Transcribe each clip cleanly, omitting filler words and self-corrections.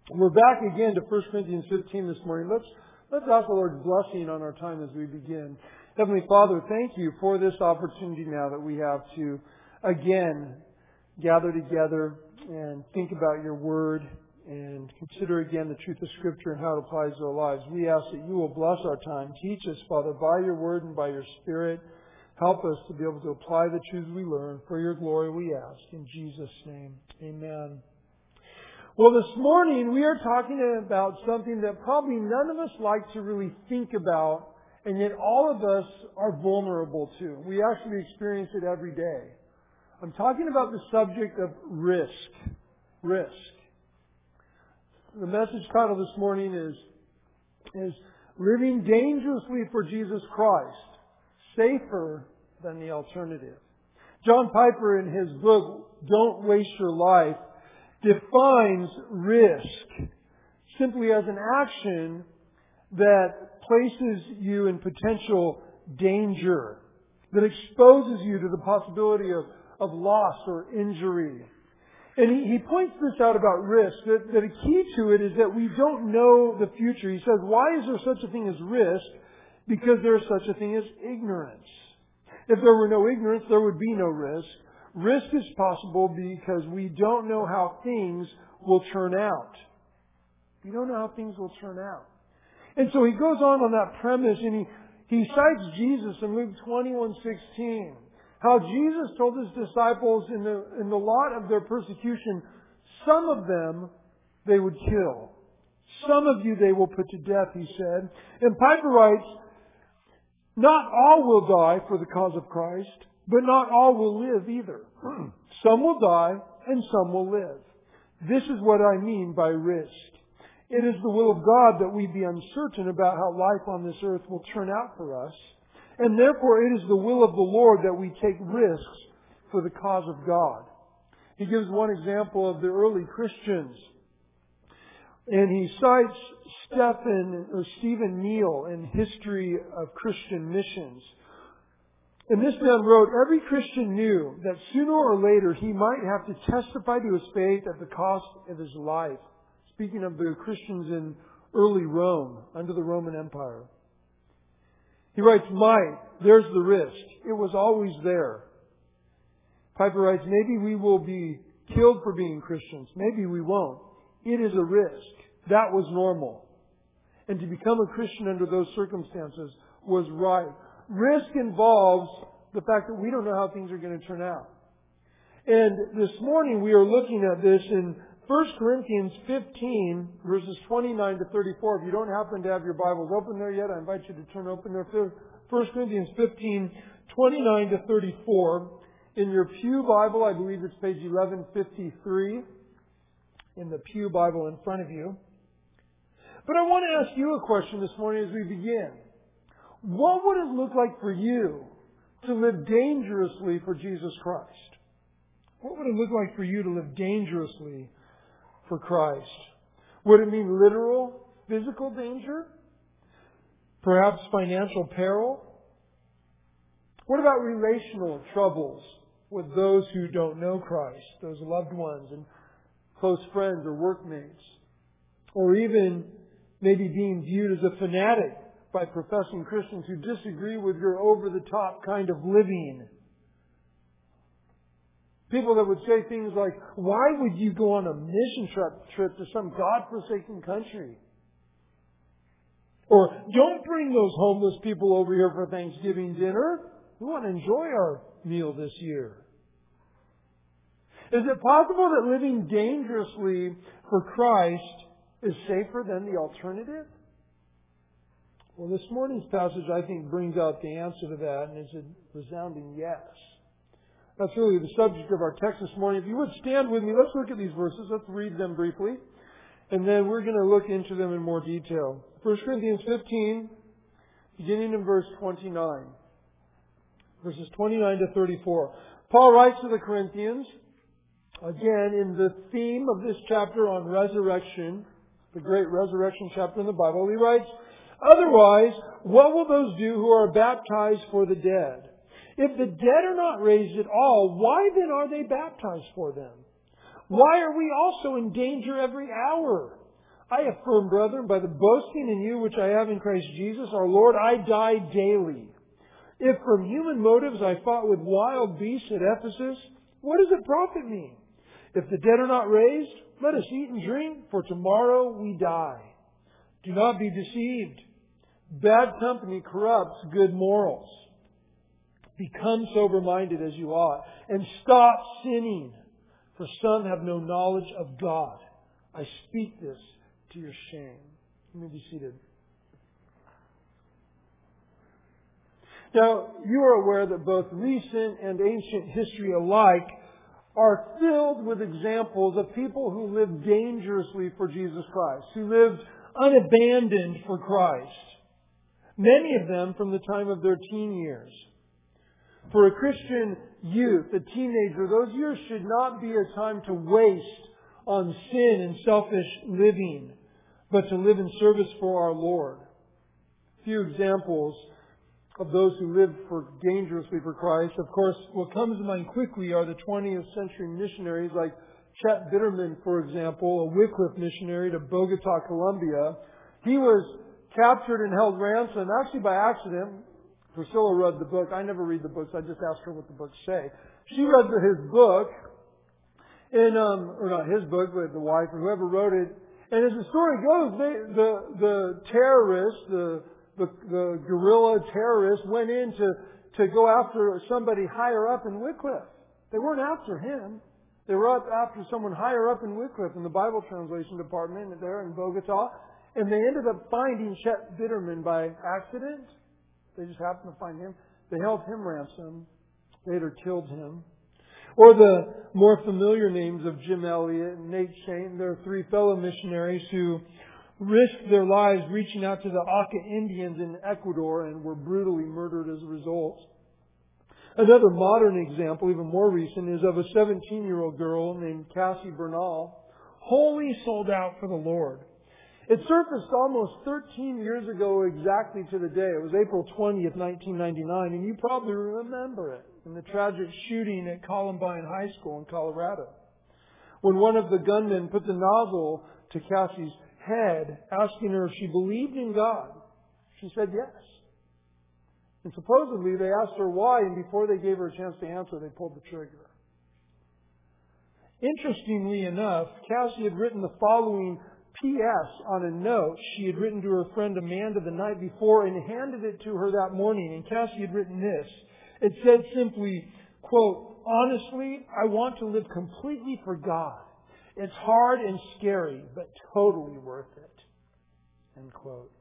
We're back again to 1 Corinthians 15 this morning. Let's ask the Lord's blessing on our time as we begin. Heavenly Father, thank you for this opportunity now that we have to again gather together and think about your word and consider again the truth of Scripture and how it applies to our lives. We ask that you will bless our time. Teach us, Father, by your word and by your Spirit. Help us to be able to apply the truths we learn. For your glory we ask. In Jesus' name, amen. Well, this morning we are talking about something that probably none of us like to really think about, and yet all of us are vulnerable to. We actually experience it every day. I'm talking about the subject of risk. Risk. The message title this morning is Living Dangerously for Jesus Christ, Safer Than the Alternative. John Piper, in his book, Don't Waste Your Life, defines risk simply as an action that places you in potential danger, that exposes you to the possibility of loss or injury. And he points this out about risk, that a key to it is that we don't know the future. He says, why is there such a thing as risk? Because there is such a thing as ignorance. If there were no ignorance, there would be no risk. Risk is possible because we don't know how things will turn out. We don't know how things will turn out. And so he goes on that premise, and he cites Jesus in Luke 21:16. How Jesus told his disciples in the lot of their persecution, some of them they would kill. Some of you they will put to death, he said. And Piper writes, not all will die for the cause of Christ, but not all will live either. Some will die and some will live. This is what I mean by risk. It is the will of God that we be uncertain about how life on this earth will turn out for us. And therefore it is the will of the Lord that we take risks for the cause of God. He gives one example of the early Christians. And he cites Stephen Neal in History of Christian Missions. And this man wrote, every Christian knew that sooner or later he might have to testify to his faith at the cost of his life. Speaking of the Christians in early Rome, under the Roman Empire. He writes, there's the risk. It was always there. Piper writes, maybe we will be killed for being Christians. Maybe we won't. It is a risk. That was normal. And to become a Christian under those circumstances was right. Risk involves the fact that we don't know how things are going to turn out. And this morning we are looking at this in 1 Corinthians 15, verses 29 to 34. If you don't happen to have your Bibles open there yet, I invite you to turn open there. 1 Corinthians 15, 29 to 34. In your Pew Bible, I believe it's page 1153 in the Pew Bible in front of you. But I want to ask you a question this morning as we begin. What would it look like for you to live dangerously for Jesus Christ? What would it look like for you to live dangerously for Christ? Would it mean literal, physical danger? Perhaps financial peril? What about relational troubles with those who don't know Christ, those loved ones and close friends or workmates? Or even maybe being viewed as a fanatic by professing Christians who disagree with your over-the-top kind of living. People that would say things like, why would you go on a mission trip to some God-forsaken country? Or, don't bring those homeless people over here for Thanksgiving dinner. We want to enjoy our meal this year. Is it possible that living dangerously for Christ is safer than the alternative? Well, this morning's passage, I think, brings out the answer to that, and it's a resounding yes. That's really the subject of our text this morning. If you would stand with me, let's look at these verses. Let's read them briefly. And then we're going to look into them in more detail. 1 Corinthians 15, beginning in verse 29. Verses 29 to 34. Paul writes to the Corinthians, again, in the theme of this chapter on resurrection, the great resurrection chapter in the Bible, he writes, otherwise, what will those do who are baptized for the dead? If the dead are not raised at all, why then are they baptized for them? Why are we also in danger every hour? I affirm, brethren, by the boasting in you which I have in Christ Jesus our Lord, I die daily. If from human motives I fought with wild beasts at Ephesus, what does it profit me? If the dead are not raised, let us eat and drink, for tomorrow we die. Do not be deceived. Bad company corrupts good morals. Become sober-minded as you ought, and stop sinning, for some have no knowledge of God. I speak this to your shame. You may be seated. Now, you are aware that both recent and ancient history alike are filled with examples of people who lived dangerously for Jesus Christ, who lived unabandoned for Christ. Many of them from the time of their teen years. For a Christian youth, a teenager, those years should not be a time to waste on sin and selfish living, but to live in service for our Lord. A few examples of those who lived dangerously for Christ. Of course, what comes to mind quickly are the 20th century missionaries like Chet Bitterman, for example, a Wycliffe missionary to Bogota, Colombia. He was captured and held ransom, actually by accident. Priscilla read the book. I never read the books. I just asked her what the books say. She read his book, or not his book, but the wife or whoever wrote it. And as the story goes, the terrorists, the guerrilla terrorists went in to go after somebody higher up in Wycliffe. They weren't after him. They were after someone higher up in Wycliffe in the Bible translation department there in Bogota. And they ended up finding Chet Bitterman by accident. They just happened to find him. They held him ransom. Later killed him. Or the more familiar names of Jim Elliot and Nate Shane. They're three fellow missionaries who risked their lives reaching out to the Auca Indians in Ecuador and were brutally murdered as a result. Another modern example, even more recent, is of a 17-year-old girl named Cassie Bernal, wholly sold out for the Lord. It surfaced almost 13 years ago exactly to the day. It was April 20th, 1999, and you probably remember it, in the tragic shooting at Columbine High School in Colorado, when one of the gunmen put the nozzle to Cassie's head, asking her if she believed in God. She said yes. And supposedly they asked her why, and before they gave her a chance to answer, they pulled the trigger. Interestingly enough, Cassie had written the following P.S. on a note she had written to her friend Amanda the night before and handed it to her that morning. And Cassie had written this. It said simply, quote, "Honestly, I want to live completely for God. It's hard and scary, but totally worth it." End quote.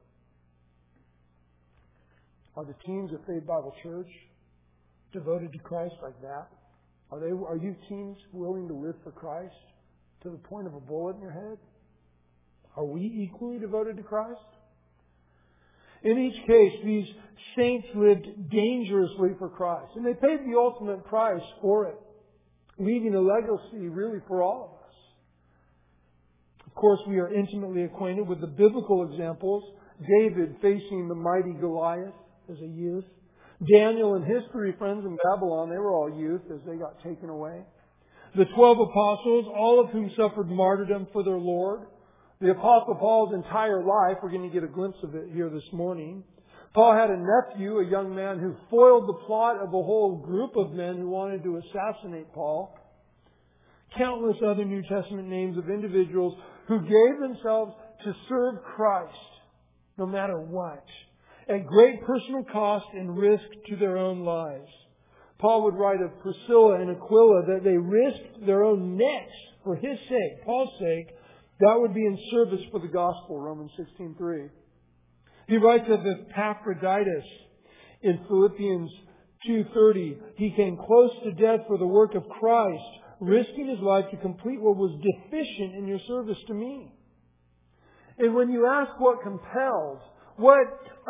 Are the teens of Faith Bible Church devoted to Christ like that? Are you teens willing to live for Christ to the point of a bullet in your head? Are we equally devoted to Christ? In each case, these saints lived dangerously for Christ, and they paid the ultimate price for it, leaving a legacy really for all of us. Of course, we are intimately acquainted with the biblical examples. David facing the mighty Goliath as a youth. Daniel and his three friends in Babylon, they were all youth as they got taken away. The 12 apostles, all of whom suffered martyrdom for their Lord. The Apostle Paul's entire life, we're going to get a glimpse of it here this morning. Paul had a nephew, a young man, who foiled the plot of a whole group of men who wanted to assassinate Paul. Countless other New Testament names of individuals who gave themselves to serve Christ, no matter what, at great personal cost and risk to their own lives. Paul would write of Priscilla and Aquila that they risked their own necks for his sake, Paul's sake. That would be in service for the gospel, Romans 16:3. He writes of Epaphroditus in Philippians 2:30. He came close to death for the work of Christ, risking his life to complete what was deficient in your service to me. And when you ask what compelled, what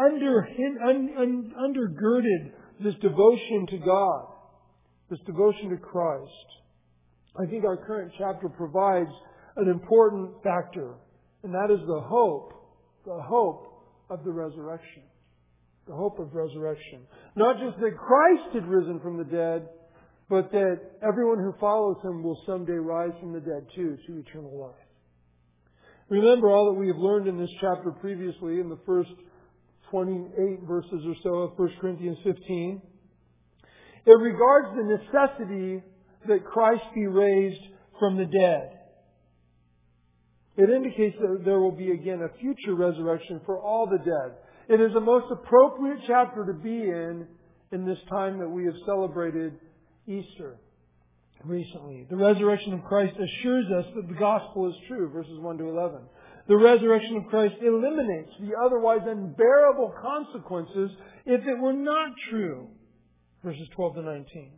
undergirded this devotion to God, this devotion to Christ, I think our current chapter provides an important factor, and that is the hope of the resurrection. The hope of resurrection. Not just that Christ had risen from the dead, but that everyone who follows Him will someday rise from the dead too, to eternal life. Remember all that we have learned in this chapter previously in the first 28 verses or so of 1 Corinthians 15. It regards the necessity that Christ be raised from the dead. It indicates that there will be again a future resurrection for all the dead. It is the most appropriate chapter to be in this time that we have celebrated Easter recently. The resurrection of Christ assures us that the gospel is true, verses 1 to 11. The resurrection of Christ eliminates the otherwise unbearable consequences if it were not true, verses 12 to 19.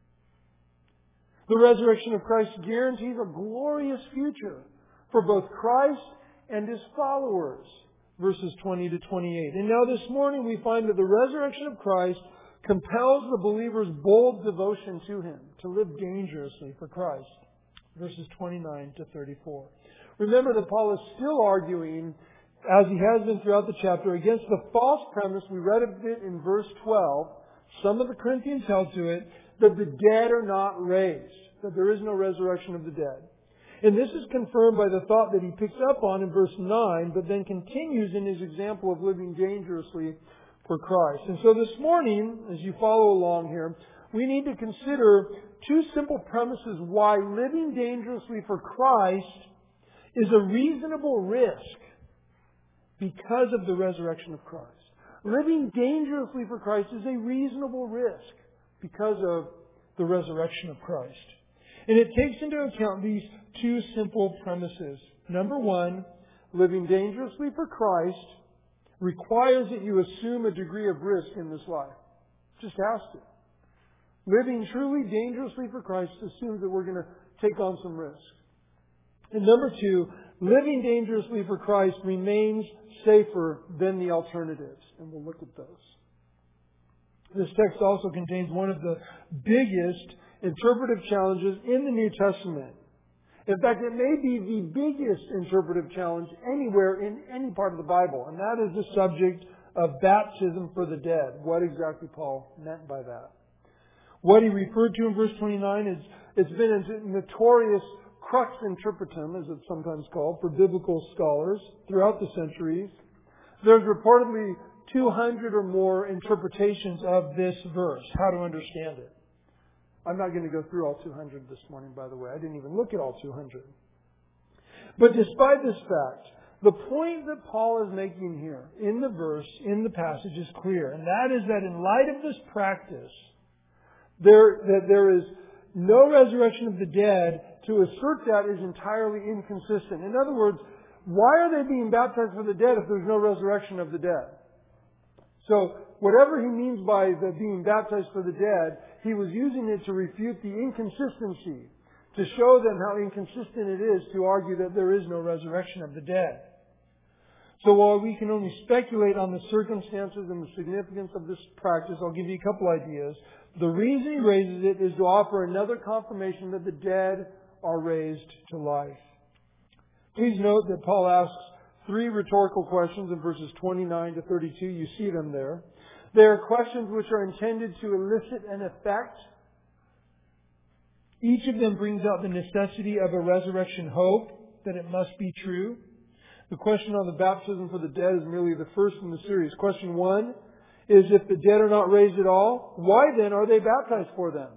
The resurrection of Christ guarantees a glorious future for both Christ and His followers, verses 20 to 28. And now this morning we find that the resurrection of Christ compels the believer's bold devotion to Him, to live dangerously for Christ, verses 29 to 34. Remember that Paul is still arguing, as he has been throughout the chapter, against the false premise we read of it in verse 12. Some of the Corinthians held to it that the dead are not raised, that there is no resurrection of the dead. And this is confirmed by the thought that he picks up on in verse 9, but then continues in his example of living dangerously for Christ. And so this morning, as you follow along here, we need to consider two simple premises why living dangerously for Christ is a reasonable risk because of the resurrection of Christ. Living dangerously for Christ is a reasonable risk because of the resurrection of Christ. And it takes into account these two simple premises. Number one, living dangerously for Christ requires that you assume a degree of risk in this life. Just has to. Living truly dangerously for Christ assumes that we're going to take on some risk. And number two, living dangerously for Christ remains safer than the alternatives. And we'll look at those. This text also contains one of the biggest interpretive challenges in the New Testament. In fact, it may be the biggest interpretive challenge anywhere in any part of the Bible, and that is the subject of baptism for the dead. What exactly Paul meant by that. What he referred to in verse 29 is, it's been a notorious crux interpretum, as it's sometimes called, for biblical scholars throughout the centuries. There's reportedly 200 or more interpretations of this verse, how to understand it. I'm not going to go through all 200 this morning, by the way. I didn't even look at all 200. But despite this fact, the point that Paul is making here in the verse, in the passage, is clear. And that is that in light of this practice, there is no resurrection of the dead. To assert that is entirely inconsistent. In other words, why are they being baptized for the dead if there's no resurrection of the dead? So, whatever he means by the being baptized for the dead, he was using it to refute the inconsistency, to show them how inconsistent it is to argue that there is no resurrection of the dead. So while we can only speculate on the circumstances and the significance of this practice, I'll give you a couple ideas. The reason he raises it is to offer another confirmation that the dead are raised to life. Please note that Paul asks three rhetorical questions in verses 29 to 32. You see them there. They are questions which are intended to elicit an effect. Each of them brings out the necessity of a resurrection hope, that it must be true. The question on the baptism for the dead is merely the first in the series. Question 1 is, if the dead are not raised at all, why then are they baptized for them?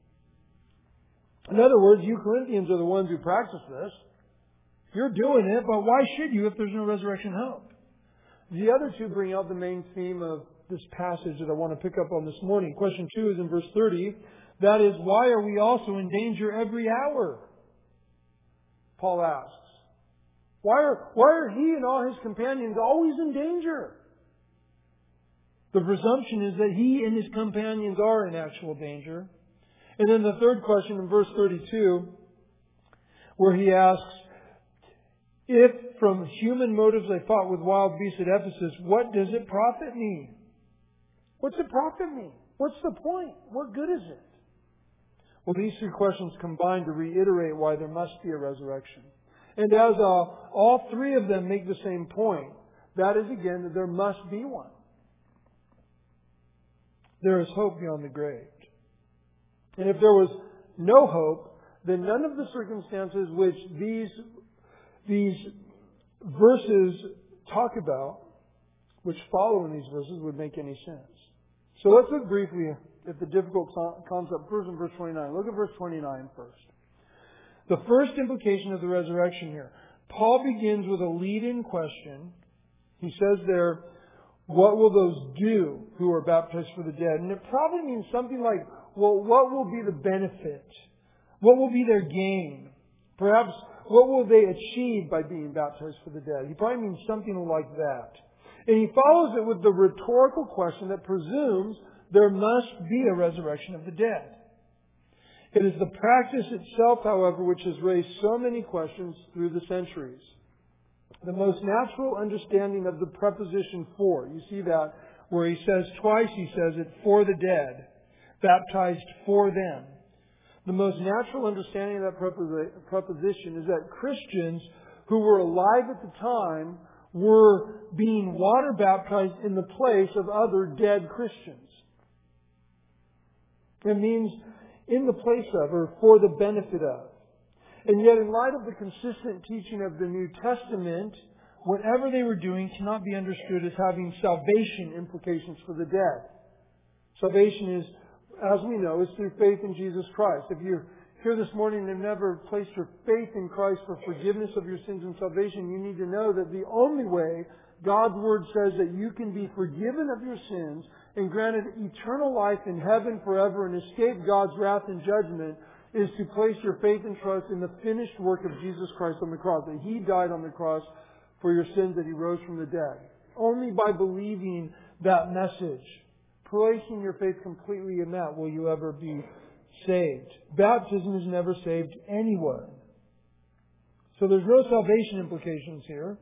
In other words, you Corinthians are the ones who practice this. You're doing it, but why should you if there's no resurrection hope? The other two bring out the main theme of this passage that I want to pick up on this morning. Question 2 is in verse 30. That is, why are we also in danger every hour? Paul asks. Why are he and all his companions always in danger? The presumption is that he and his companions are in actual danger. And then the third question in verse 32, where he asks, if from human motives I fought with wild beasts at Ephesus, what does it profit me? What's it profit me? What's the point? What good is it? Well, these three questions combine to reiterate why there must be a resurrection. And as all three of them make the same point, that is again that there must be one. There is hope beyond the grave. And if there was no hope, then none of the circumstances which these verses talk about, which follow in these verses, would make any sense. So let's look briefly at the difficult concept first in verse 29. Look at verse 29 first. The first implication of the resurrection here. Paul begins with a lead-in question. He says there, what will those do who are baptized for the dead? And it probably means something like, well, what will be the benefit? What will be their gain? Perhaps, what will they achieve by being baptized for the dead? He probably means something like that. And he follows it with the rhetorical question that presumes there must be a resurrection of the dead. It is the practice itself, however, which has raised so many questions through the centuries. The most natural understanding of the preposition for, you see that where he says twice, he says it for the dead, baptized for them. The most natural understanding of that preposition is that Christians who were alive at the time were being water baptized in the place of other dead Christians. It means in the place of, or for the benefit of. And yet, in light of the consistent teaching of the New Testament, whatever they were doing cannot be understood as having salvation implications for the dead. Salvation is, as we know, is through faith in Jesus Christ. If you're here this morning and have never placed your faith in Christ for forgiveness of your sins and salvation, you need to know that the only way God's Word says that you can be forgiven of your sins and granted eternal life in heaven forever and escape God's wrath and judgment is to place your faith and trust in the finished work of Jesus Christ on the cross. That He died on the cross for your sins, that He rose from the dead. Only by believing that message, placing your faith completely in that, will you ever be saved. Baptism has never saved anyone. So there's no salvation implications here.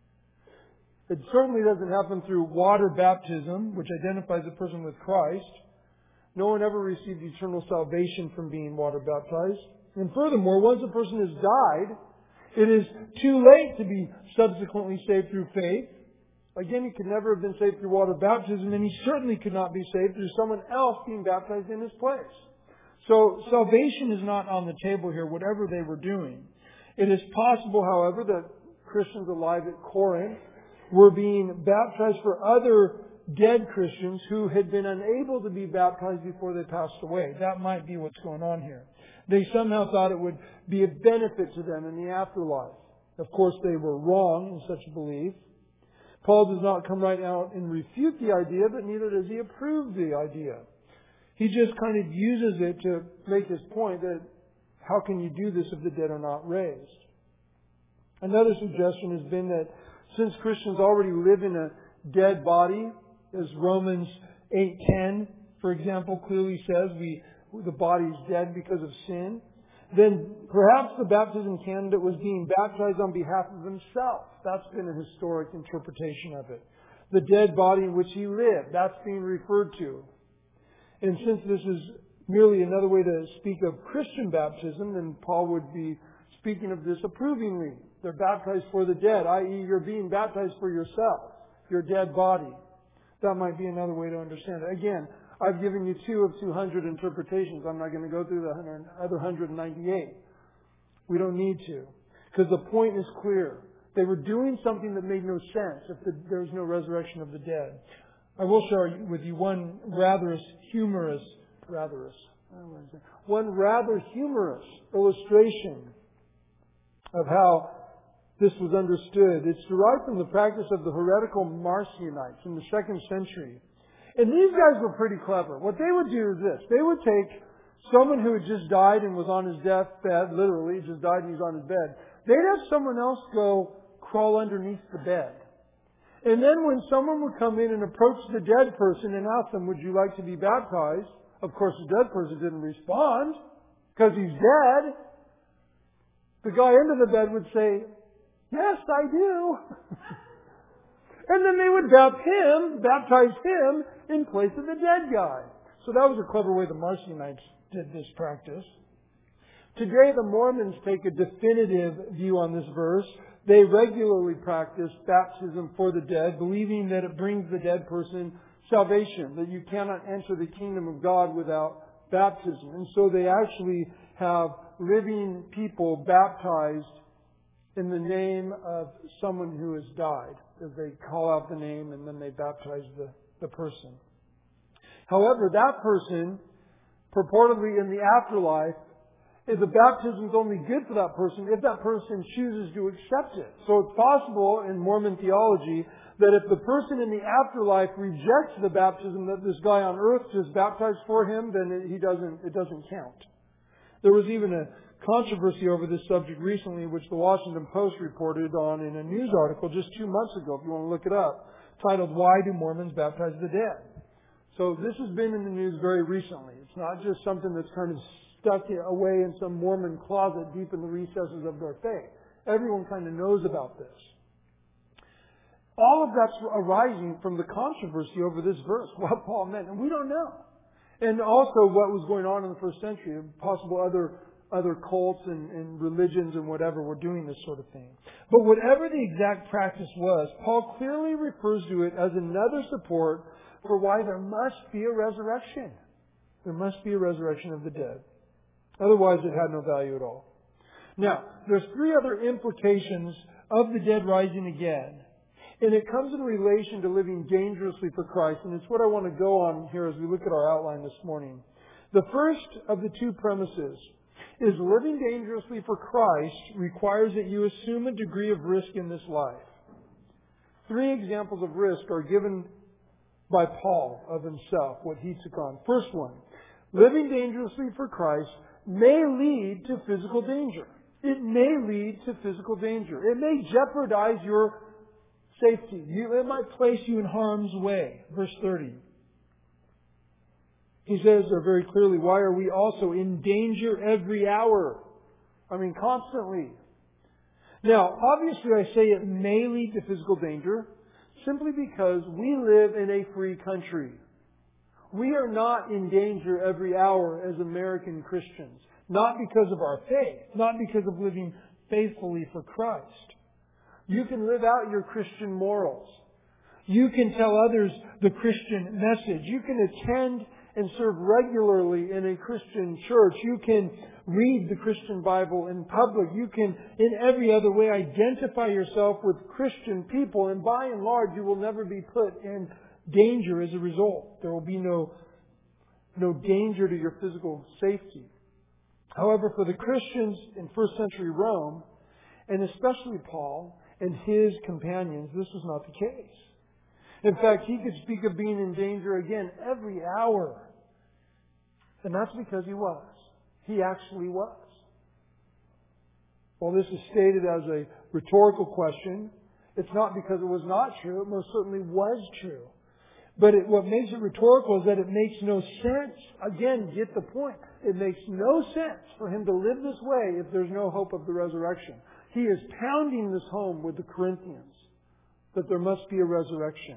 It certainly doesn't happen through water baptism, which identifies a person with Christ. No one ever received eternal salvation from being water baptized. And furthermore, once a person has died, it is too late to be subsequently saved through faith. Again, he could never have been saved through water baptism, and he certainly could not be saved through someone else being baptized in his place. So salvation is not on the table here, whatever they were doing. It is possible, however, that Christians alive at Corinth were being baptized for other dead Christians who had been unable to be baptized before they passed away. That might be what's going on here. They somehow thought it would be a benefit to them in the afterlife. Of course, they were wrong in such a belief. Paul does not come right out and refute the idea, but neither does he approve the idea. He just kind of uses it to make his point that how can you do this if the dead are not raised? Another suggestion has been that since Christians already live in a dead body, as Romans 8:10, for example, clearly says the body is dead because of sin, then perhaps the baptism candidate was being baptized on behalf of himself. That's been a historic interpretation of it. The dead body in which he lived, that's being referred to. And since this is merely another way to speak of Christian baptism, then Paul would be speaking of this approvingly. They're baptized for the dead, i.e. you're being baptized for yourself, your dead body. That might be another way to understand it. Again, I've given you 2 of 200 interpretations. I'm not going to go through the other 198. We don't need to. Because the point is clear. They were doing something that made no sense if there was no resurrection of the dead. I will share with you one rather humorous illustration of how this was understood. It's derived from the practice of the heretical Marcionites in the 2nd century. And these guys were pretty clever. What they would do is this. They would take someone who had just died and was on his deathbed, literally, just died and he's on his bed. They'd have someone else go crawl underneath the bed. And then when someone would come in and approach the dead person and ask them, would you like to be baptized? Of course, the dead person didn't respond because he's dead. The guy under the bed would say, yes, I do. And then they would baptize him in place of the dead guy. So that was a clever way the Marcionites did this practice. Today, the Mormons take a definitive view on this verse. They regularly practice baptism for the dead, believing that it brings the dead person salvation, that you cannot enter the kingdom of God without baptism. And so they actually have living people baptized in the name of someone who has died, as they call out the name and then they baptize the person. However, that person, purportedly in the afterlife, the baptism is only good for that person if that person chooses to accept it. So it's possible in Mormon theology that if the person in the afterlife rejects the baptism that this guy on earth just baptized for him, then it doesn't count. There was even a controversy over this subject recently, which the Washington Post reported on in a news article just 2 months ago, if you want to look it up, titled, "Why Do Mormons Baptize the Dead?" So this has been in the news very recently. It's not just something that's kind of stuck away in some Mormon closet deep in the recesses of their faith. Everyone kind of knows about this. All of that's arising from the controversy over this verse, what Paul meant, and we don't know. And also what was going on in the first century, possible other cults and religions and whatever were doing this sort of thing. But whatever the exact practice was, Paul clearly refers to it as another support for why there must be a resurrection. There must be a resurrection of the dead. Otherwise it had no value at all. Now, there's 3 other implications of the dead rising again. And it comes in relation to living dangerously for Christ. And it's what I want to go on here as we look at our outline this morning. The first of the 2 premises is living dangerously for Christ requires that you assume a degree of risk in this life. 3 examples of risk are given by Paul of himself, what he took on. First one, living dangerously for Christ may lead to physical danger. It may lead to physical danger. It may jeopardize your safety. It might place you in harm's way. Verse 30. He says there very clearly, why are we also in danger every hour? I mean, constantly. Now, obviously I say it may lead to physical danger simply because we live in a free country. We are not in danger every hour as American Christians. Not because of our faith. Not because of living faithfully for Christ. You can live out your Christian morals. You can tell others the Christian message. You can attend and serve regularly in a Christian church. You can read the Christian Bible in public. You can, in every other way, identify yourself with Christian people. And by and large, you will never be put in danger as a result. There will be no danger to your physical safety. However, for the Christians in first century Rome, and especially Paul and his companions, this was not the case. In fact, he could speak of being in danger again every hour. And that's because he was. He actually was. While this is stated as a rhetorical question, it's not because it was not true. It most certainly was true. But what makes it rhetorical is that it makes no sense. Again, get the point. It makes no sense for him to live this way if there's no hope of the resurrection. He is pounding this home with the Corinthians, that there must be a resurrection.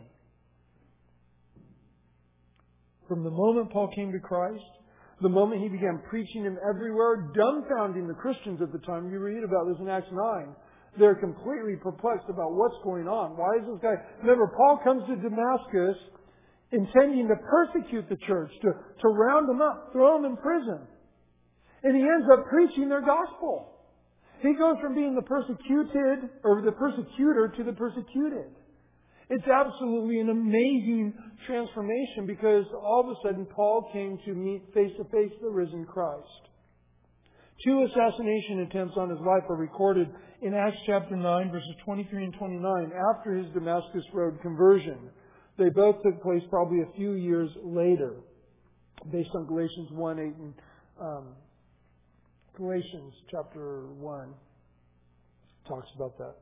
From the moment Paul came to Christ, the moment he began preaching Him everywhere, dumbfounding the Christians at the time. You read about this in Acts 9. They're completely perplexed about what's going on. Why is this guy... Remember, Paul comes to Damascus intending to persecute the church, to round them up, throw them in prison. And he ends up preaching their gospel. He goes from being the persecuted, or the persecutor, to the persecuted. It's absolutely an amazing transformation because all of a sudden Paul came to meet face to face the risen Christ. 2 assassination attempts on his life are recorded in Acts chapter 9, verses 23 and 29, after his Damascus Road conversion. They both took place probably a few years later, based on Galatians 1, 8, and Galatians chapter 1 talks about that.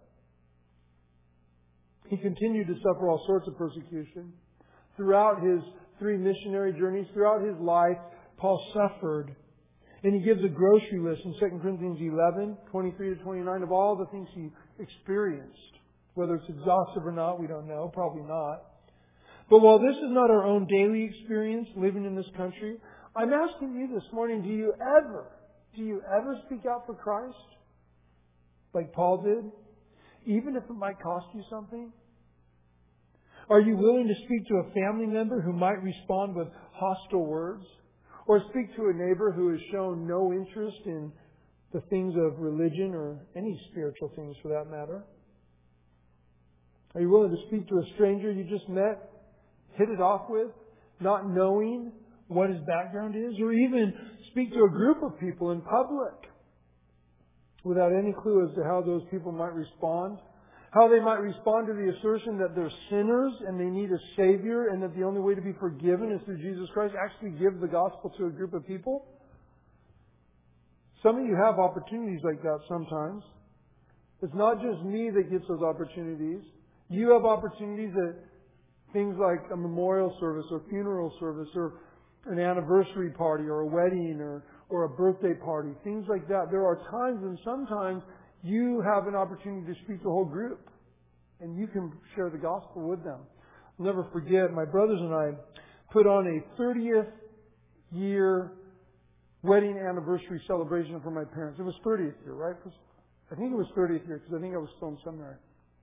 He continued to suffer all sorts of persecution. Throughout his 3 missionary journeys, throughout his life, Paul suffered. And he gives a grocery list in 2 Corinthians 11, 23 to 29, of all the things he experienced. Whether it's exhaustive or not, we don't know. Probably not. But while this is not our own daily experience living in this country, I'm asking you this morning, do you ever speak out for Christ? Like Paul did? Even if it might cost you something? Are you willing to speak to a family member who might respond with hostile words? Or speak to a neighbor who has shown no interest in the things of religion or any spiritual things for that matter? Are you willing to speak to a stranger you just met, hit it off with, not knowing what his background is? Or even speak to a group of people in public without any clue as to how those people might respond? How they might respond to the assertion that they're sinners and they need a Savior and that the only way to be forgiven is through Jesus Christ. Actually give the gospel to a group of people. Some of you have opportunities like that sometimes. It's not just me that gets those opportunities. You have opportunities at things like a memorial service or funeral service or an anniversary party or a wedding or a birthday party. Things like that. There are times when sometimes you have an opportunity to speak to a whole group and you can share the gospel with them. I'll never forget, my brothers and I put on a 30th year wedding anniversary celebration for my parents. It was 30th year, right? I think it was 30th year because I think I was still in seminary.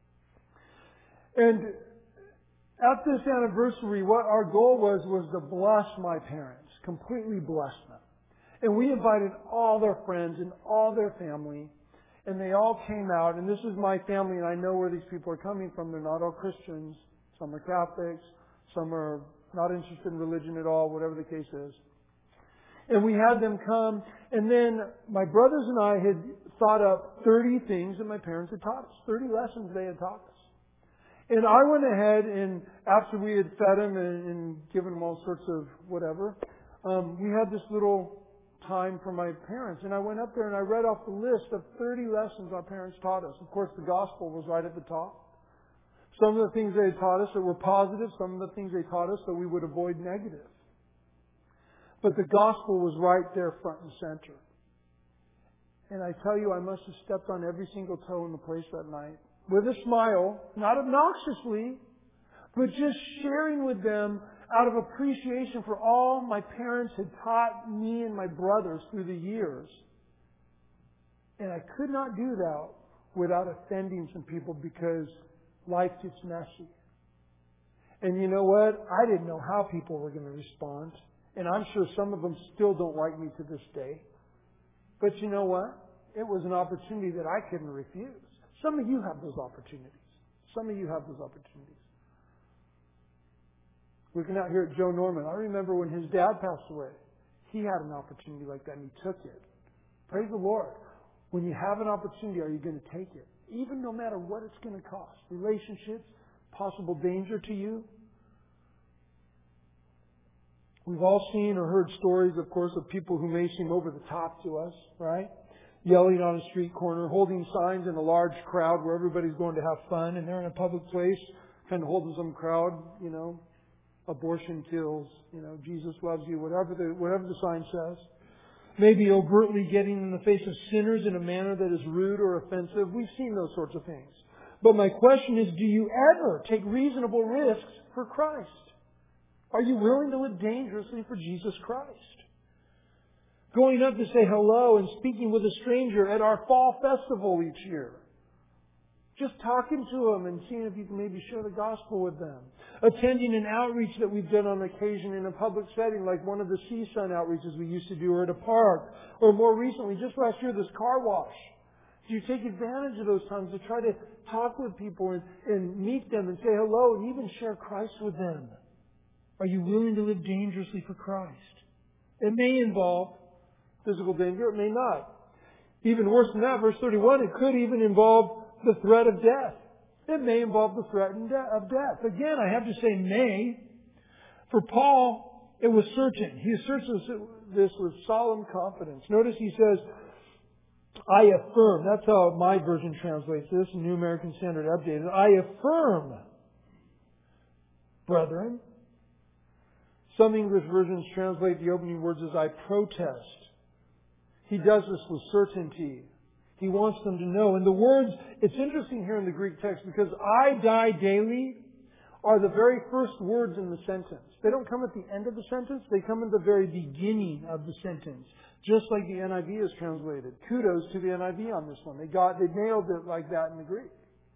And at this anniversary, what our goal was to bless my parents, completely bless them. And we invited all their friends and all their family. And they all came out, and this is my family, and I know where these people are coming from. They're not all Christians. Some are Catholics. Some are not interested in religion at all, whatever the case is. And we had them come, and then my brothers and I had thought up 30 things that my parents had taught us, 30 lessons they had taught us. And I went ahead, and after we had fed them and given them all sorts of whatever, we had this little time for my parents. And I went up there and I read off the list of 30 lessons our parents taught us. Of course, the gospel was right at the top. Some of the things they had taught us that were positive, some of the things they taught us that we would avoid negative. But the gospel was right there front and center. And I tell you, I must have stepped on every single toe in the place that night. With a smile, not obnoxiously, but just sharing with them out of appreciation for all my parents had taught me and my brothers through the years. And I could not do that without offending some people because life gets messy. And you know what? I didn't know how people were going to respond. And I'm sure some of them still don't like me to this day. But you know what? It was an opportunity that I couldn't refuse. Some of you have those opportunities. Some of you have those opportunities. Looking out here at Joe Norman, I remember when his dad passed away. He had an opportunity like that and he took it. Praise the Lord. When you have an opportunity, are you going to take it? Even no matter what it's going to cost. Relationships, possible danger to you. We've all seen or heard stories, of course, of people who may seem over the top to us, right? Yelling on a street corner, holding signs in a large crowd where everybody's going to have fun, and they're in a public place, kind of holding some crowd, abortion kills, Jesus loves you, whatever the sign says. Maybe overtly getting in the face of sinners in a manner that is rude or offensive. We've seen those sorts of things. But my question is, do you ever take reasonable risks for Christ? Are you willing to live dangerously for Jesus Christ? Going up to say hello and speaking with a stranger at our fall festival each year. Just talking to them and seeing if you can maybe share the gospel with them. Attending an outreach that we've done on occasion in a public setting, like one of the CSUN outreaches we used to do, or at a park. Or more recently, just last year, this car wash. Do you take advantage of those times to try to talk with people and meet them and say hello and even share Christ with them? Are you willing to live dangerously for Christ? It may involve physical danger, it may not. Even worse than that, verse 31, it could even involve the threat of death. It may involve the threat of death. Again, I have to say may. For Paul, it was certain. He asserts this with solemn confidence. Notice he says, I affirm. That's how my version translates this, New American Standard Updated. I affirm, brethren. Some English versions translate the opening words as I protest. He does this with certainty. He wants them to know. And the words, it's interesting here in the Greek text because I die daily are the very first words in the sentence. They don't come at the end of the sentence. They come at the very beginning of the sentence. Just like the NIV is translated. Kudos to the NIV on this one. They nailed it like that in the Greek.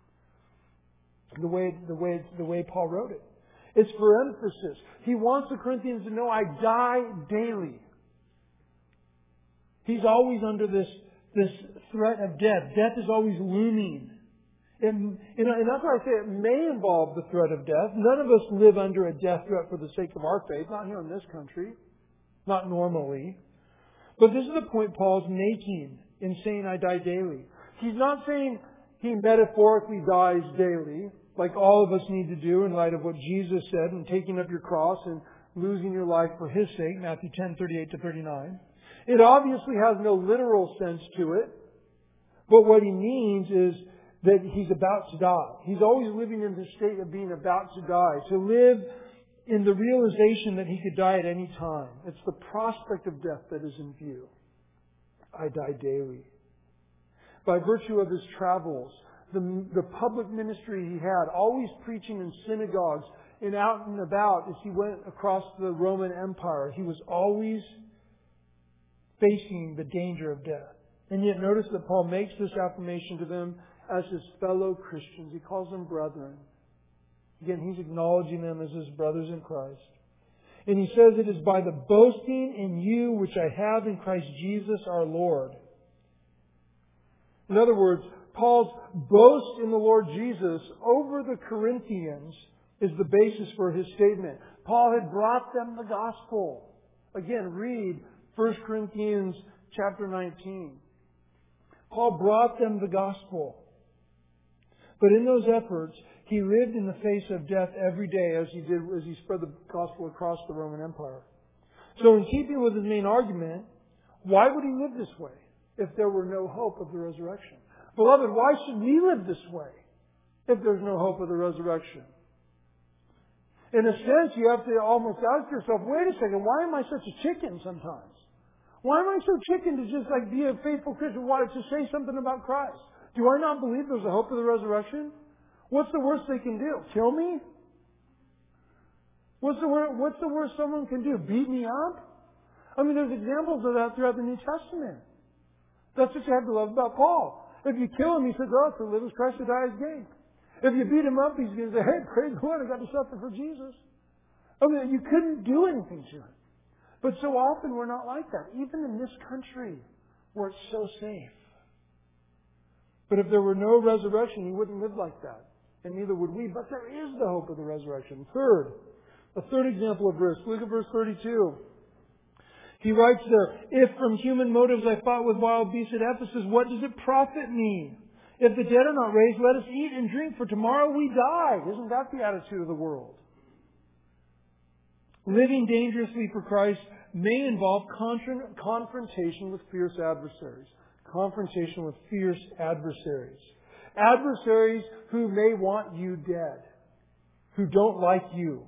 The way Paul wrote it. It's for emphasis. He wants the Corinthians to know I die daily. He's always under this this threat of death. Death is always looming. And that's why I say it may involve the threat of death. None of us live under a death threat for the sake of our faith. Not here in this country. Not normally. But this is the point Paul's making in saying I die daily. He's not saying he metaphorically dies daily, like all of us need to do in light of what Jesus said in taking up your cross and losing your life for His sake, Matthew 10:38-39. It obviously has no literal sense to it. But what he means is that he's about to die. He's always living in the state of being about to die. To live in the realization that he could die at any time. It's the prospect of death that is in view. I die daily. By virtue of his travels, the public ministry he had, always preaching in synagogues and out and about as he went across the Roman Empire, he was always facing the danger of death. And yet notice that Paul makes this affirmation to them as his fellow Christians. He calls them brethren. Again, he's acknowledging them as his brothers in Christ. And he says, it is by the boasting in you which I have in Christ Jesus our Lord. In other words, Paul's boast in the Lord Jesus over the Corinthians is the basis for his statement. Paul had brought them the gospel. Again, read 1 Corinthians chapter 19. Paul brought them the gospel. But in those efforts, he lived in the face of death every day as he spread the gospel across the Roman Empire. So in keeping with his main argument, why would he live this way if there were no hope of the resurrection? Beloved, why should we live this way if there's no hope of the resurrection? In a sense, you have to almost ask yourself, wait a second, why am I such a chicken sometimes? Why am I so chicken to just be a faithful Christian? Why to say something about Christ? Do I not believe there's a hope of the resurrection? What's the worst they can do? Kill me? What's the worst someone can do? Beat me up? I mean, there's examples of that throughout the New Testament. That's what you have to love about Paul. If you kill him, he says, oh, to live as Christ, to die as gain. If you beat him up, he's going to say, hey, praise the Lord, I got to suffer for Jesus. I mean, you couldn't do anything to him. But so often we're not like that, even in this country where it's so safe. But if there were no resurrection, you wouldn't live like that. And neither would we. But there is the hope of the resurrection. A third example of risk. Look at verse 32. He writes there, if from human motives I fought with wild beasts at Ephesus, what does it profit me? If the dead are not raised, let us eat and drink, for tomorrow we die. Isn't that the attitude of the world? Living dangerously for Christ may involve confrontation with fierce adversaries. Confrontation with fierce adversaries. Adversaries who may want you dead. Who don't like you.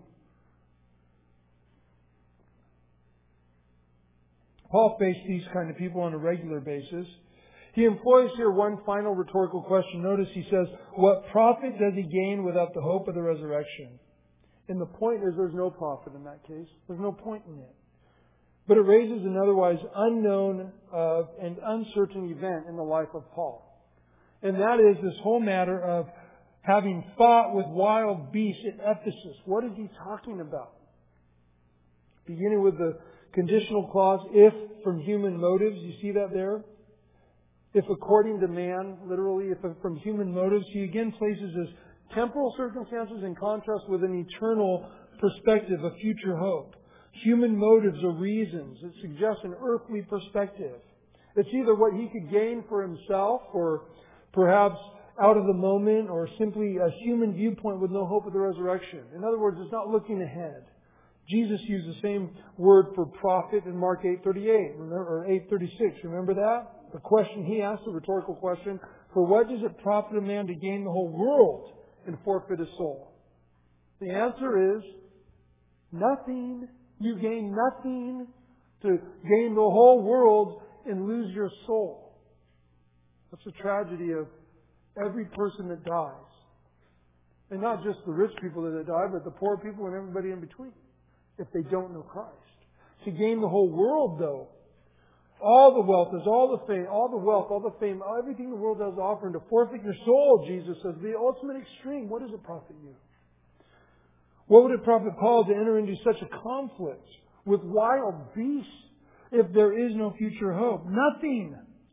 Paul faced these kind of people on a regular basis. He employs here one final rhetorical question. Notice he says, what profit does he gain without the hope of the resurrection? And the point is there's no profit in that case. There's no point in it. But it raises an otherwise unknown and uncertain event in the life of Paul. And that is this whole matter of having fought with wild beasts at Ephesus. What is he talking about? Beginning with the conditional clause, if from human motives. You see that there? If according to man, literally, if from human motives. He again places his temporal circumstances in contrast with an eternal perspective, a future hope. Human motives or reasons. It suggests an earthly perspective. It's either what he could gain for himself or perhaps out of the moment or simply a human viewpoint with no hope of the resurrection. In other words, it's not looking ahead. Jesus used the same word for profit in Mark 8:38 or 8:36. Remember that? The question he asked, a rhetorical question, for what does it profit a man to gain the whole world and forfeit his soul? The answer is nothing. You gain nothing to gain the whole world and lose your soul. That's the tragedy of every person that dies. And not just the rich people that die, but the poor people and everybody in between, if they don't know Christ. To gain the whole world, though, all the wealth, all the fame, everything the world has to offer, and to forfeit your soul, Jesus says, the ultimate extreme, what does it profit you? What would it profit Paul to enter into such a conflict with wild beasts if there is no future hope? Nothing.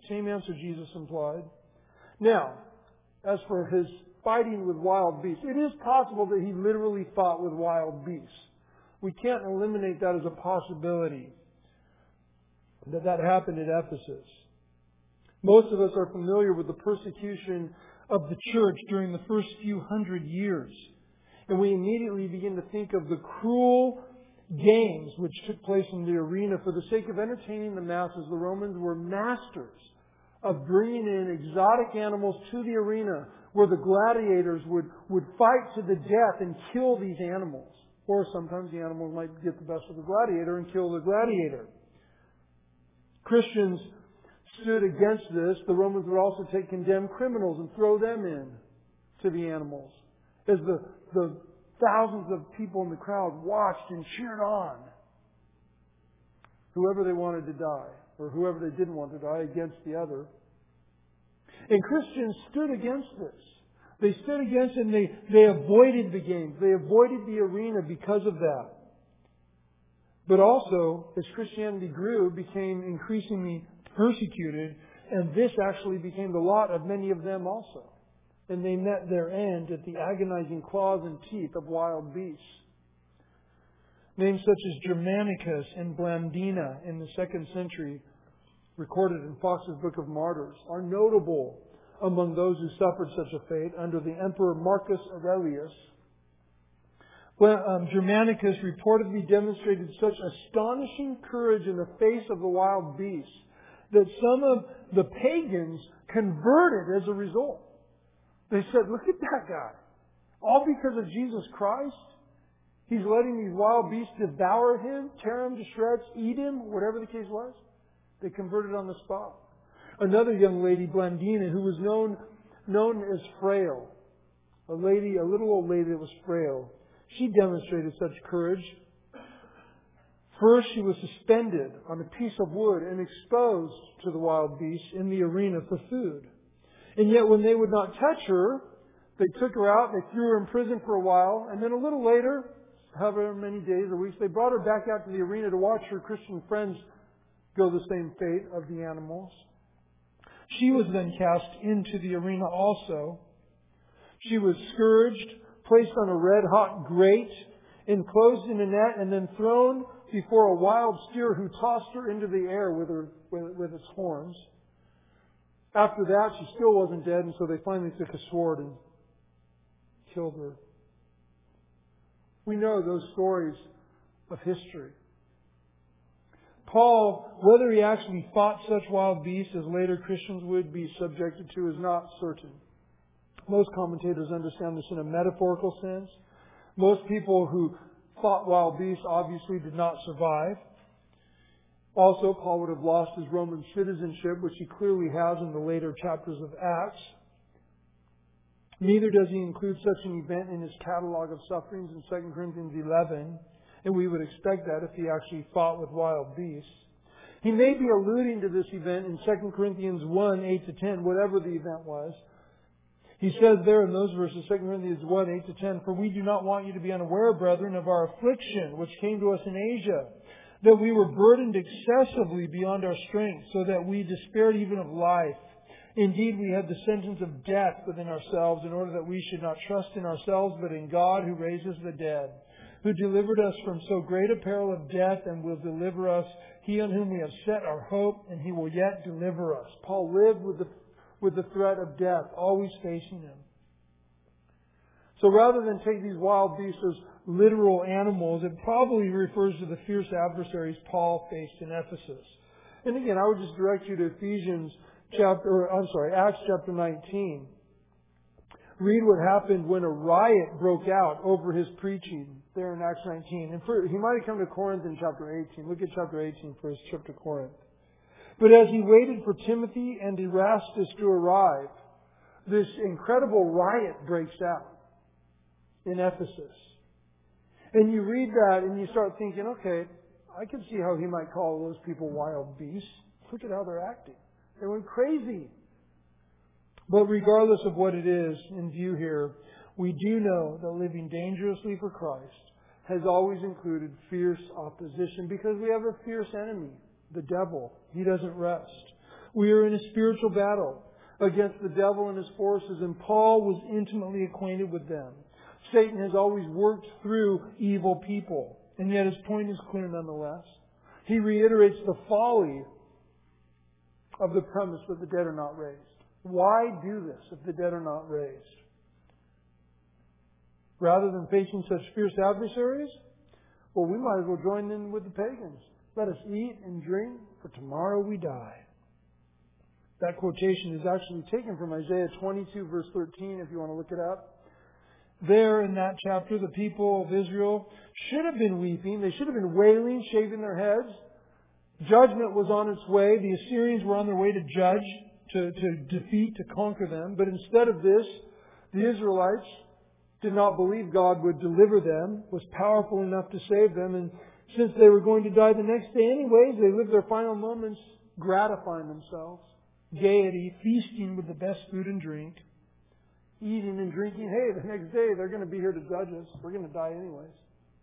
Same answer Jesus implied. Now, as for his fighting with wild beasts, it is possible that he literally fought with wild beasts. We can't eliminate that as a possibility, that happened at Ephesus. Most of us are familiar with the persecution of the church during the first few hundred years. And we immediately begin to think of the cruel games which took place in the arena for the sake of entertaining the masses. The Romans were masters of bringing in exotic animals to the arena where the gladiators would fight to the death and kill these animals. Or sometimes the animal might get the best of the gladiator and kill the gladiator. Christians stood against this. The Romans would also take condemned criminals and throw them in to the animals. As the thousands of people in the crowd watched and cheered on whoever they wanted to die, or whoever they didn't want to die, against the other. And Christians stood against this. They stood against it, and they avoided the games. They avoided the arena because of that. But also, as Christianity grew, became increasingly persecuted, and this actually became the lot of many of them also. And they met their end at the agonizing claws and teeth of wild beasts. Names such as Germanicus and Blandina in the 2nd century, recorded in Fox's Book of Martyrs, are notable among those who suffered such a fate under the Emperor Marcus Aurelius. Germanicus reportedly demonstrated such astonishing courage in the face of the wild beasts that some of the pagans converted as a result. They said, look at that guy. All because of Jesus Christ. He's letting these wild beasts devour him, tear him to shreds, eat him, whatever the case was. They converted on the spot. Another young lady, Blandina, who was known as frail. A little old lady that was frail. She demonstrated such courage. First, she was suspended on a piece of wood and exposed to the wild beasts in the arena for food. And yet when they would not touch her, they took her out, they threw her in prison for a while, and then a little later, however many days or weeks, they brought her back out to the arena to watch her Christian friends go the same fate of the animals. She was then cast into the arena also. She was scourged, placed on a red-hot grate, enclosed in a net, and then thrown before a wild steer who tossed her into the air with its horns. After that, she still wasn't dead, and so they finally took a sword and killed her. We know those stories of history. Paul, whether he actually fought such wild beasts as later Christians would be subjected to, is not certain. Most commentators understand this in a metaphorical sense. Most people who fought wild beasts obviously did not survive. Also, Paul would have lost his Roman citizenship, which he clearly has in the later chapters of Acts. Neither does he include such an event in his catalog of sufferings in 2 Corinthians 11, and we would expect that if he actually fought with wild beasts. He may be alluding to this event in 2 Corinthians 1, 8-10, whatever the event was. He says there in those verses, 2 Corinthians 1, 8-10, "For we do not want you to be unaware, brethren, of our affliction, which came to us in Asia, that we were burdened excessively beyond our strength, so that we despaired even of life. Indeed, we had the sentence of death within ourselves, in order that we should not trust in ourselves, but in God who raises the dead, who delivered us from so great a peril of death and will deliver us, He on whom we have set our hope, and He will yet deliver us." Paul lived with the threat of death, always facing him. So rather than take these wild beasts as literal animals, it probably refers to the fierce adversaries Paul faced in Ephesus. And again, I would just direct you to Acts chapter 19. Read what happened when a riot broke out over his preaching there in Acts 19. And he might have come to Corinth in chapter 18. Look at chapter 18 for his trip to Corinth. But as he waited for Timothy and Erastus to arrive, this incredible riot breaks out in Ephesus. And you read that and you start thinking, okay, I can see how he might call those people wild beasts. Look at how they're acting. They went crazy. But regardless of what it is in view here, we do know that living dangerously for Christ has always included fierce opposition, because we have a fierce enemy, the devil. He doesn't rest. We are in a spiritual battle against the devil and his forces, and Paul was intimately acquainted with them. Satan has always worked through evil people, and yet his point is clear nonetheless. He reiterates the folly of the premise that the dead are not raised. Why do this if the dead are not raised? Rather than facing such fierce adversaries, well, we might as well join in with the pagans. Let us eat and drink, for tomorrow we die. That quotation is actually taken from Isaiah 22, verse 13, if you want to look it up. There in that chapter, the people of Israel should have been weeping. They should have been wailing, shaving their heads. Judgment was on its way. The Assyrians were on their way to judge, to defeat, to conquer them. But instead of this, the Israelites did not believe God would deliver them, was powerful enough to save them. And since they were going to die the next day anyways, they lived their final moments gratifying themselves. Gaiety, feasting with the best food and drink. Eating and drinking. Hey, the next day they're going to be here to judge us. We're going to die anyways.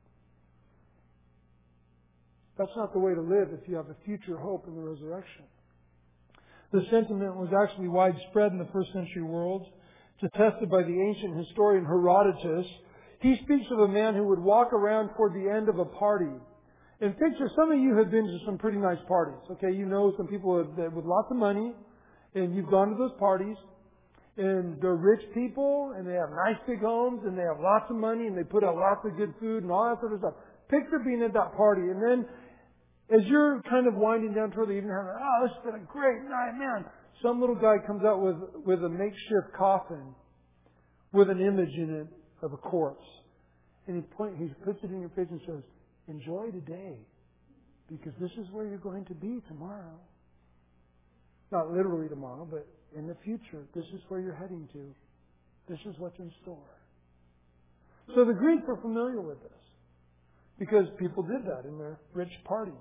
That's not the way to live if you have a future hope in the resurrection. The sentiment was actually widespread in the first century world. It's attested by the ancient historian Herodotus. He speaks of a man who would walk around toward the end of a party. And picture, some of you have been to some pretty nice parties. Okay, you know some people with lots of money, and you've gone to those parties. And they're rich people, and they have nice big homes, and they have lots of money, and they put out lots of good food and all that sort of stuff. Picture being at that party, and then as you're kind of winding down toward the evening, oh, this has been a great night, man. Some little guy comes out with a makeshift coffin with an image in it of a corpse. And he puts it in your face and says, enjoy today, because this is where you're going to be tomorrow. Not literally tomorrow, but in the future. This is where you're heading to. This is what's in store. So the Greeks were familiar with this, because people did that in their rich parties.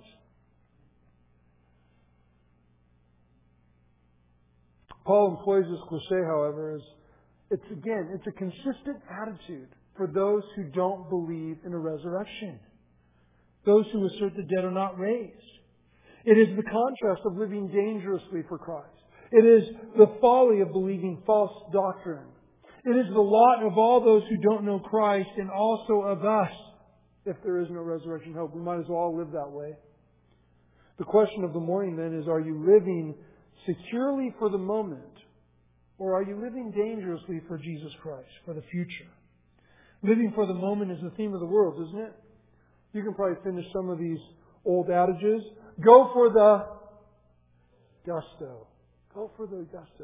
Paul employs this cliche, however, as it's a consistent attitude for those who don't believe in a resurrection. Those who assert the dead are not raised. It is the contrast of living dangerously for Christ. It is the folly of believing false doctrine. It is the lot of all those who don't know Christ, and also of us. If there is no resurrection hope, we might as well all live that way. The question of the morning then is, are you living securely for the moment, or are you living dangerously for Jesus Christ, for the future? Living for the moment is the theme of the world, isn't it? You can probably finish some of these old adages. Go for the gusto. Go for the gusto.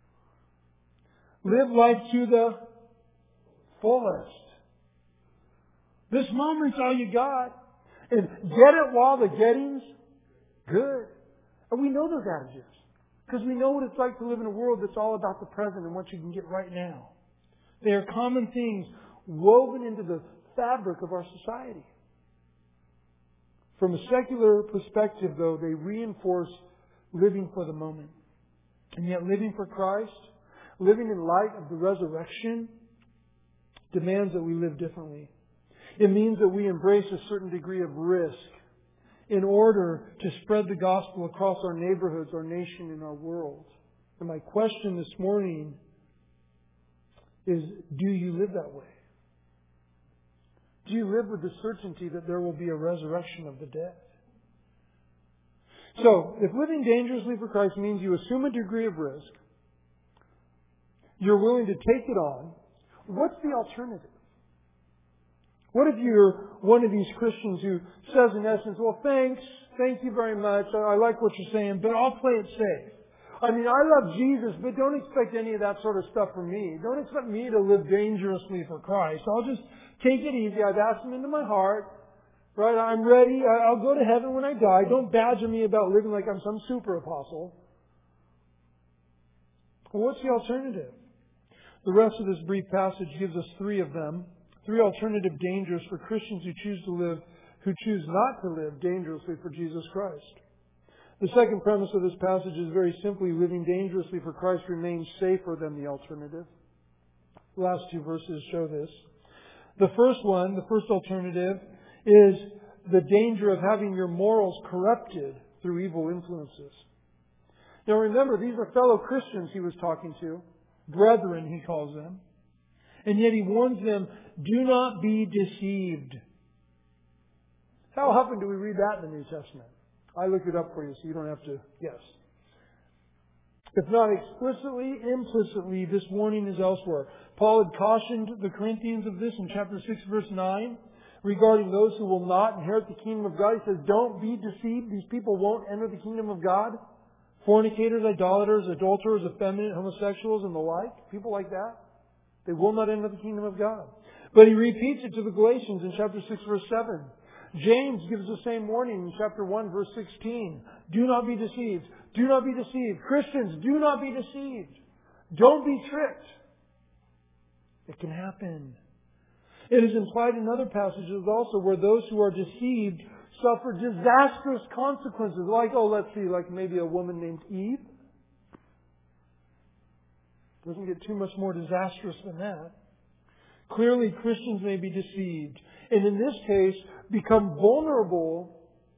Live life to the fullest. This moment's all you got. And get it while the getting's good. And we know those adages, because we know what it's like to live in a world that's all about the present and what you can get right now. They are common things woven into the fabric of our society. From a secular perspective, though, they reinforce living for the moment. And yet living for Christ, living in light of the resurrection, demands that we live differently. It means that we embrace a certain degree of risk in order to spread the gospel across our neighborhoods, our nation, and our world. And my question this morning is, do you live that way? Do you live with the certainty that there will be a resurrection of the dead? So, if living dangerously for Christ means you assume a degree of risk, you're willing to take it on, what's the alternative? What if you're one of these Christians who says in essence, well, thank you very much, I like what you're saying, but I'll play it safe. I mean, I love Jesus, but don't expect any of that sort of stuff from me. Don't expect me to live dangerously for Christ. I'll just take it easy. I've asked Him into my heart. Right? I'm ready. I'll go to heaven when I die. Don't badger me about living like I'm some super apostle. Well, what's the alternative? The rest of this brief passage gives us three of them. Three alternative dangers for Christians who choose not to live dangerously for Jesus Christ. The second premise of this passage is very simply, living dangerously for Christ remains safer than the alternative. The last two verses show this. The first alternative, is the danger of having your morals corrupted through evil influences. Now remember, these are fellow Christians he was talking to. Brethren, he calls them. And yet he warns them, do not be deceived. How often do we read that in the New Testament? I looked it up for you so you don't have to guess. If not explicitly, implicitly, this warning is elsewhere. Paul had cautioned the Corinthians of this in chapter 6, verse 9, regarding those who will not inherit the kingdom of God. He says, don't be deceived. These people won't enter the kingdom of God. Fornicators, idolaters, adulterers, effeminate, homosexuals, and the like. People like that. They will not enter the kingdom of God. But he repeats it to the Galatians in chapter 6, verse 7. James gives the same warning in chapter 1, verse 16. Do not be deceived. Do not be deceived. Christians, do not be deceived. Don't be tricked. It can happen. It is implied in other passages also where those who are deceived suffer disastrous consequences. Like, like maybe a woman named Eve. Doesn't get too much more disastrous than that. Clearly, Christians may be deceived. And in this case, become vulnerable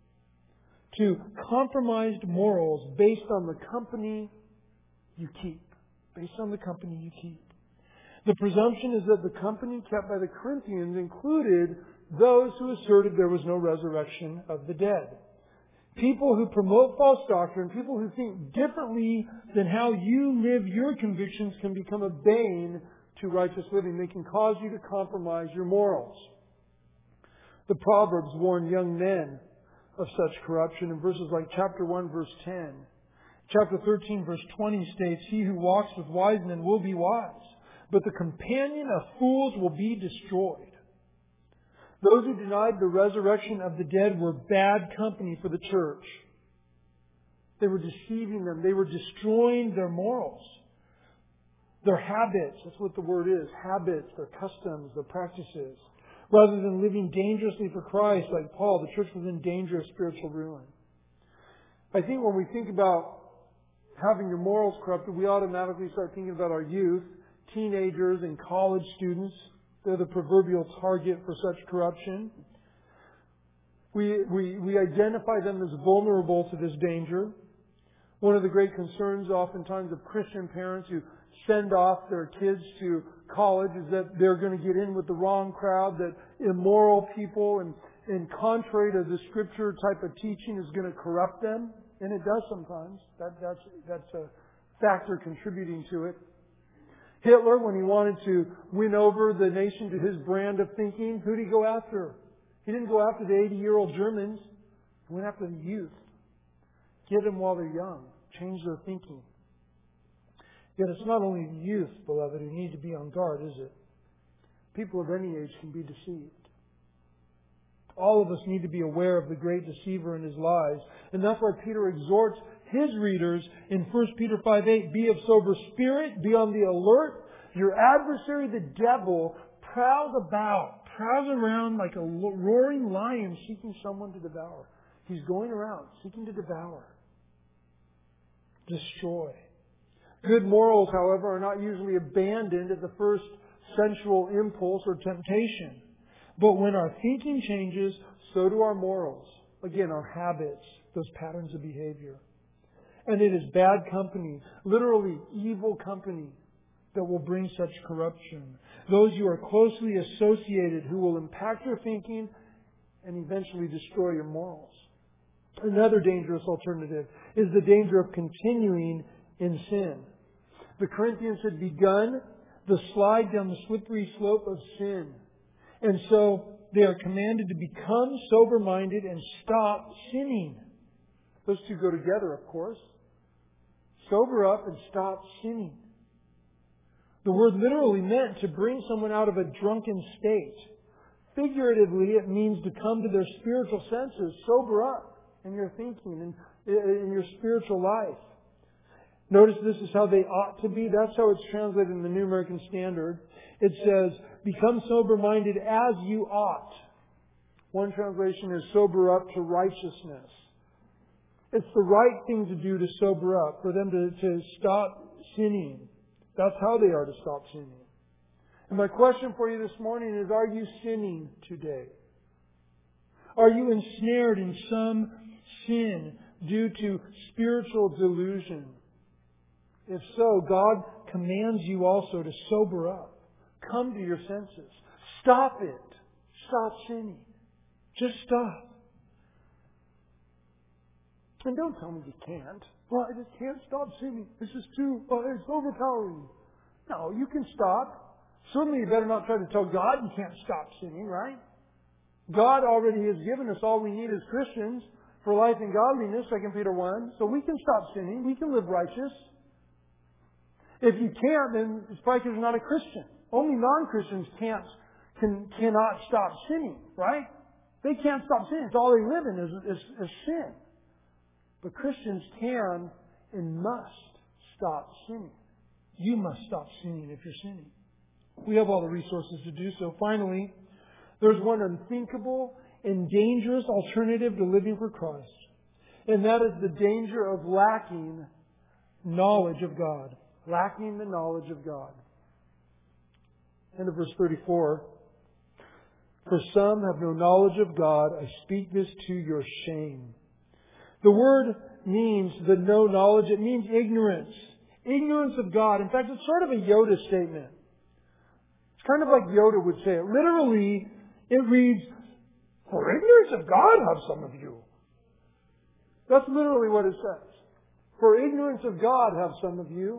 to compromised morals based on the company you keep. Based on the company you keep. The presumption is that the company kept by the Corinthians included those who asserted there was no resurrection of the dead. People who promote false doctrine, people who think differently than how you live your convictions can become a bane to righteous living. They can cause you to compromise your morals. The Proverbs warn young men of such corruption in verses like chapter 1, verse 10. Chapter 13, verse 20 states, he who walks with wise men will be wise, but the companion of fools will be destroyed. Those who denied the resurrection of the dead were bad company for the church. They were deceiving them. They were destroying their morals. Their habits, that's what the word is. Habits, their customs, their practices. Rather than living dangerously for Christ like Paul, the church was in danger of spiritual ruin. I think when we think about having your morals corrupted, we automatically start thinking about our youth, teenagers and college students. They're the proverbial target for such corruption. We identify them as vulnerable to this danger. One of the great concerns oftentimes of Christian parents who send off their kids to college is that they're going to get in with the wrong crowd, that immoral people and contrary to the Scripture type of teaching is going to corrupt them. And it does sometimes. That's a factor contributing to it. Hitler, when he wanted to win over the nation to his brand of thinking, who did he go after? He didn't go after the 80-year-old Germans. He went after the youth. Get them while they're young. Change their thinking. Yet it's not only the youth, beloved, who need to be on guard, is it? People of any age can be deceived. All of us need to be aware of the great deceiver and his lies. And that's why Peter exhorts his readers in 1 Peter 5:8, be of sober spirit, be on the alert. Your adversary, the devil, prowls around like a roaring lion seeking someone to devour. He's going around seeking to devour, destroy. Good morals, however, are not usually abandoned at the first sensual impulse or temptation. But when our thinking changes, so do our morals. Again, our habits, those patterns of behavior. And it is bad company, literally evil company, that will bring such corruption. Those you are closely associated who will impact your thinking and eventually destroy your morals. Another dangerous alternative is the danger of continuing in sin. The Corinthians had begun the slide down the slippery slope of sin. And so they are commanded to become sober-minded and stop sinning. Those two go together, of course. Sober up and stop sinning. The word literally meant to bring someone out of a drunken state. Figuratively, it means to come to their spiritual senses. Sober up in your thinking and in your spiritual life. Notice this is how they ought to be. That's how it's translated in the New American Standard. It says, become sober-minded as you ought. One translation is sober up to righteousness. It's the right thing to do to sober up, for them to stop sinning. That's how they are to stop sinning. And my question for you this morning is, are you sinning today? Are you ensnared in some sin due to spiritual delusion? If so, God commands you also to sober up. Come to your senses. Stop it. Stop sinning. Just stop. And don't tell me you can't. Well, I just can't stop sinning. This is it's overpowering. No, you can stop. Certainly you better not try to tell God you can't stop sinning, right? God already has given us all we need as Christians for life and godliness, 2 Peter 1. So we can stop sinning. We can live righteous. If you can't, then it's probably because you're not a Christian. Only non-Christians cannot stop sinning, right? They can't stop sinning. It's all they live in is sin. But Christians can and must stop sinning. You must stop sinning if you're sinning. We have all the resources to do so. Finally, there's one unthinkable and dangerous alternative to living for Christ. And that is the danger of lacking knowledge of God. Lacking the knowledge of God. End of verse 34. For some have no knowledge of God. I speak this to your shame. The word means the no knowledge. It means ignorance. Ignorance of God. In fact, it's sort of a Yoda statement. It's kind of like Yoda would say it. Literally, it reads, for ignorance of God have some of you. That's literally what it says. For ignorance of God have some of you.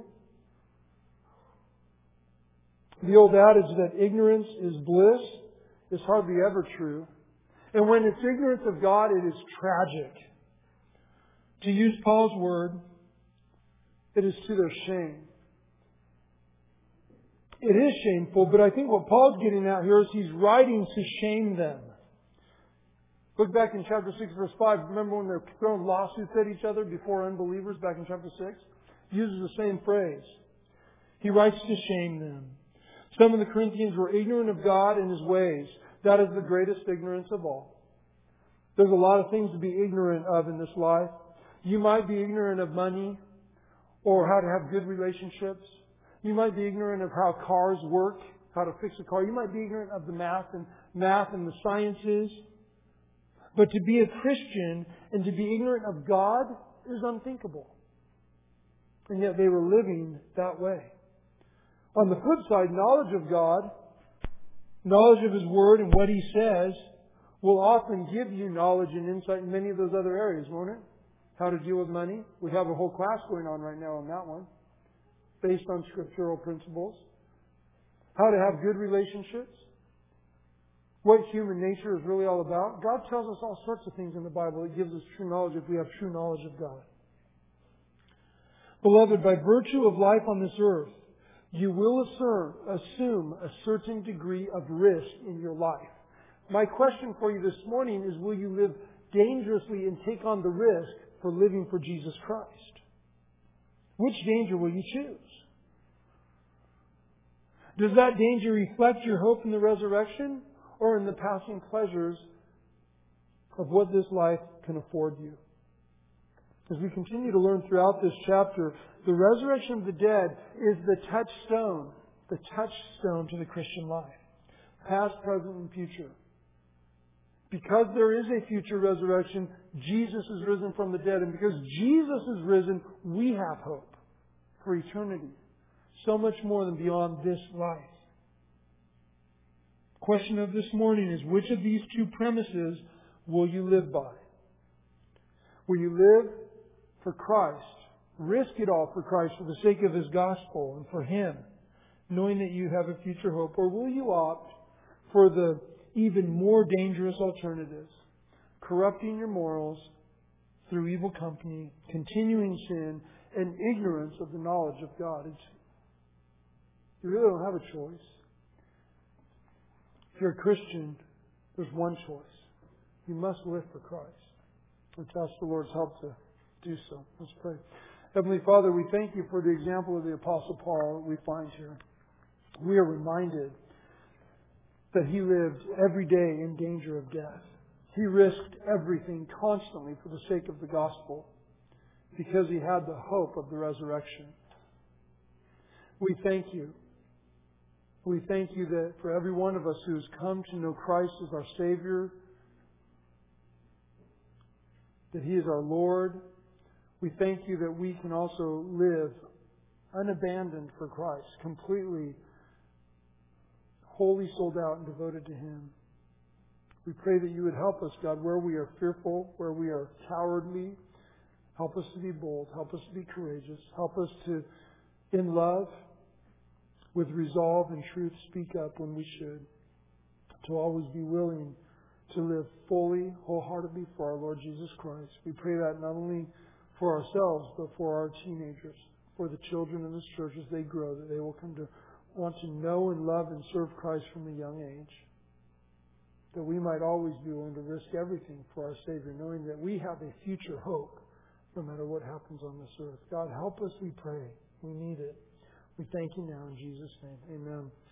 The old adage that ignorance is bliss is hardly ever true. And when it's ignorance of God, it is tragic. To use Paul's word, it is to their shame. It is shameful, but I think what Paul's getting at here is he's writing to shame them. Look back in chapter 6, verse 5. Remember when they're throwing lawsuits at each other before unbelievers back in chapter 6? He uses the same phrase. He writes to shame them. Some of the Corinthians were ignorant of God and His ways. That is the greatest ignorance of all. There's a lot of things to be ignorant of in this life. You might be ignorant of money or how to have good relationships. You might be ignorant of how cars work, how to fix a car. You might be ignorant of the math and the sciences. But to be a Christian and to be ignorant of God is unthinkable. And yet they were living that way. On the flip side, knowledge of God, knowledge of His Word and what He says will often give you knowledge and insight in many of those other areas, won't it? How to deal with money. We have a whole class going on right now on that one, based on scriptural principles. How to have good relationships. What human nature is really all about. God tells us all sorts of things in the Bible that gives us true knowledge if we have true knowledge of God. Beloved, by virtue of life on this earth, you will assume a certain degree of risk in your life. My question for you this morning is, will you live dangerously and take on the risk for living for Jesus Christ? Which danger will you choose? Does that danger reflect your hope in the resurrection or in the passing pleasures of what this life can afford you? As we continue to learn throughout this chapter, the resurrection of the dead is the touchstone to the Christian life. Past, present, and future. Because there is a future resurrection, Jesus is risen from the dead. And because Jesus is risen, we have hope for eternity. So much more than beyond this life. The question of this morning is, which of these two premises will you live by? Will you live for Christ, risk it all for Christ for the sake of His gospel and for Him, knowing that you have a future hope? Or will you opt for the even more dangerous alternatives, corrupting your morals through evil company, continuing sin, and ignorance of the knowledge of God? You really don't have a choice. If you're a Christian, there's one choice. You must live for Christ. Let's ask the Lord's help to do so. Let's pray. Heavenly Father, we thank You for the example of the Apostle Paul that we find here. We are reminded that he lived every day in danger of death. He risked everything constantly for the sake of the gospel because he had the hope of the resurrection. We thank You. We thank You that for every one of us who has come to know Christ as our Savior, that He is our Lord. We thank You that we can also live unabandoned for Christ, completely, wholly sold out and devoted to Him. We pray that You would help us, God, where we are fearful, where we are cowardly. Help us to be bold. Help us to be courageous. Help us to, in love, with resolve and truth, speak up when we should. To always be willing to live fully, wholeheartedly for our Lord Jesus Christ. We pray that not only for ourselves, but for our teenagers, for the children in this church as they grow, that they will come to want to know and love and serve Christ from a young age. That we might always be willing to risk everything for our Savior, knowing that we have a future hope no matter what happens on this earth. God, help us, we pray. We need it. We thank You now in Jesus' name. Amen.